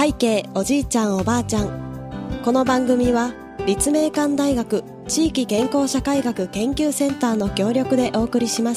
背景おじいちゃんおばあちゃん。この番組は立命館大学地域健康社会学研究センターの協力でお送りします。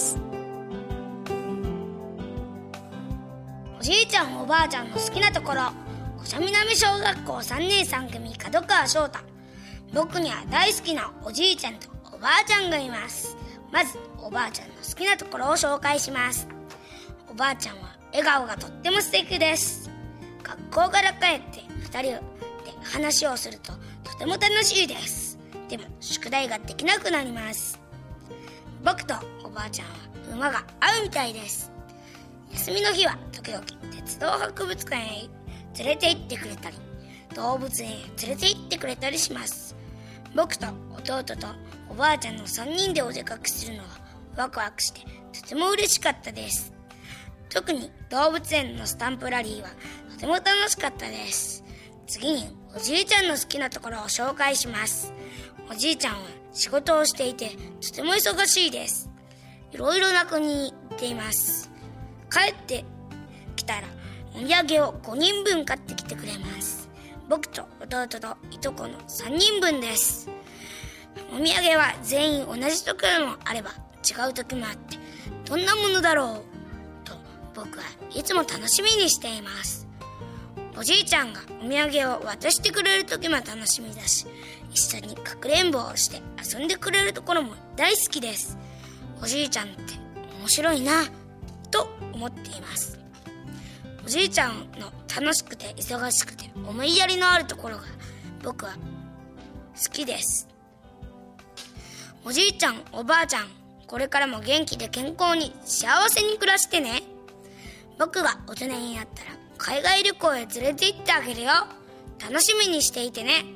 おじいちゃんおばあちゃんの好きなところ。五社南小学校3年3組角川翔太。僕には大好きなおじいちゃんとおばあちゃんがいます。まずおばあちゃんの好きなところを紹介します。おばあちゃんは笑顔がとっても素敵です。学校から帰って2人で話をするととても楽しいです。でも宿題ができなくなります。僕とおばあちゃんは馬が合うみたいです。休みの日は時々鉄道博物館へ連れて行ってくれたり、動物園へ連れて行ってくれたりします。僕と弟とおばあちゃんの3人でお出かけするのはワクワクしてとても嬉しかったです。特に動物園のスタンプラリーはとても楽しかったです。次におじいちゃんの好きなところを紹介します。おじいちゃんは仕事をしていてとても忙しいです。いろいろな国に行っています。帰ってきたらお土産を5人分買ってきてくれます。僕と弟といとこの3人分です。お土産は全員同じ時もあれば違う時もあって、どんなものだろうと僕はいつも楽しみにしています。おじいちゃんがお土産を渡してくれる時も楽しみだし、一緒にかくれんぼをして遊んでくれるところも大好きです。おじいちゃんって面白いなと思っています。おじいちゃんの楽しくて忙しくて思いやりのあるところが僕は好きです。おじいちゃんおばあちゃん、これからも元気で健康に幸せに暮らしてね。僕が大人になったら海外旅行へ連れて行ってあげるよ。楽しみにしていてね。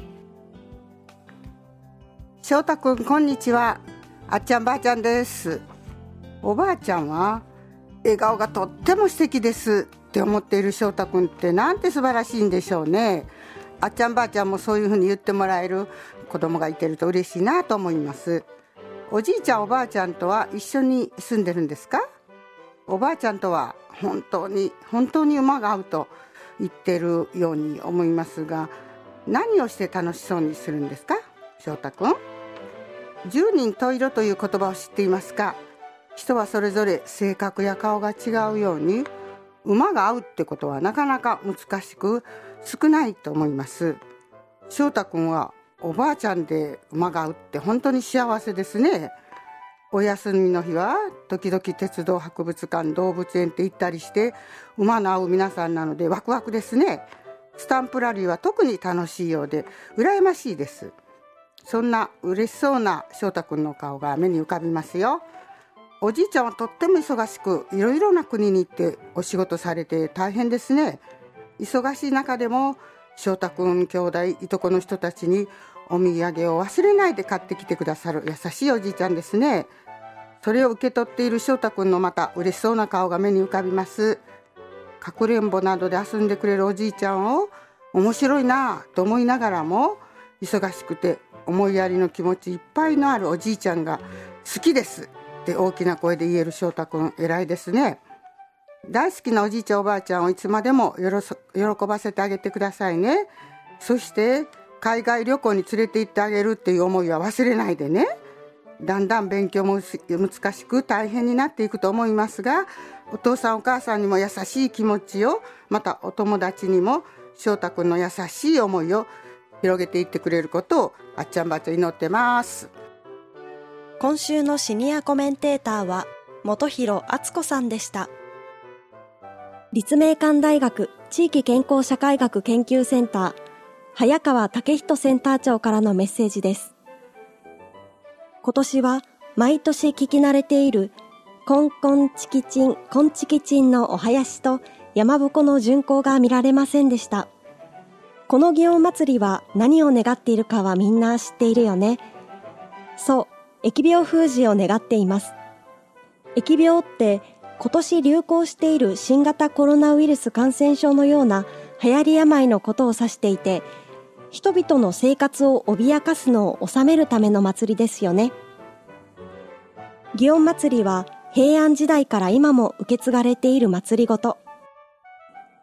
翔太くん、こんにちは。あっちゃんばあちゃんです。おばあちゃんは笑顔がとっても素敵ですって思っている翔太くんってなんて素晴らしいんでしょうね。あっちゃんばあちゃんもそういうふうに言ってもらえる子供がいてると嬉しいなと思います。おじいちゃんおばあちゃんとは一緒に住んでるんですか？おばあちゃんとは本当に馬が合うと言ってるように思いますが、何をして楽しそうにするんですか？翔太くん、十人十色という言葉を知っていますか？人はそれぞれ性格や顔が違うように、馬が合うってことはなかなか難しく少ないと思います。翔太くんはおばあちゃんで馬が合うって本当に幸せですね。お休みの日は時々鉄道博物館、動物園って行ったりして馬の合う皆さんなのでワクワクですね。スタンプラリーは特に楽しいようで羨ましいです。そんな嬉しそうな翔太くんの顔が目に浮かびますよ。おじいちゃんはとっても忙しく、いろいろな国に行ってお仕事されて大変ですね。忙しい中でも翔太くん兄弟いとこの人たちにお土産を忘れないで買ってきてくださる優しいおじいちゃんですね。それを受け取っている翔太くんのまた嬉しそうな顔が目に浮かびます。かくれんぼなどで遊んでくれるおじいちゃんを面白いなと思いながらも、忙しくて思いやりの気持ちいっぱいのあるおじいちゃんが好きですって大きな声で言える翔太くん、偉いですね。大好きなおじいちゃんおばあちゃんをいつまでも喜ばせてあげてくださいね。そして海外旅行に連れて行ってあげるっていう思いは忘れないでね。だんだん勉強も難しく大変になっていくと思いますが、お父さんお母さんにも優しい気持ちを、またお友達にも翔太くんの優しい思いを広げていってくれることをあっちゃんばあちゃん祈ってます。 今週のシニアコメンテーターは本広敦子さんでした。立命館大学地域健康社会学研究センター早川武人センター長からのメッセージです。今年は毎年聞き慣れているコンコンチキチンコンチキチンのお囃子と山鉾の巡行が見られませんでした。この祇園祭りは何を願っているかはみんな知っているよね。そう、疫病封じを願っています。疫病って今年流行している新型コロナウイルス感染症のような流行り病のことを指していて、人々の生活を脅かすのを収めるための祭りですよね。祇園祭は平安時代から今も受け継がれている祭りごと。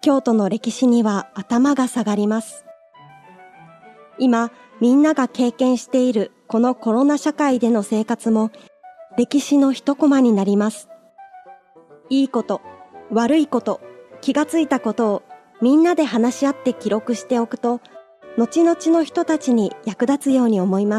京都の歴史には頭が下がります。今、みんなが経験しているこのコロナ社会での生活も歴史の一コマになります。いいこと、悪いこと、気がついたことをみんなで話し合って記録しておくと、後々の人たちに役立つように思います。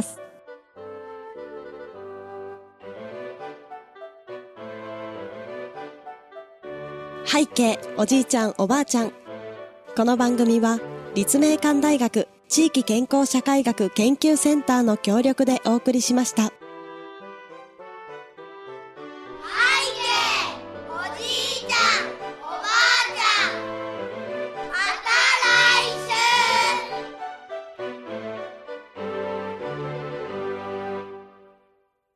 背景おじいちゃんおばあちゃん。この番組は立命館大学地域健康社会学研究センターの協力でお送りしました。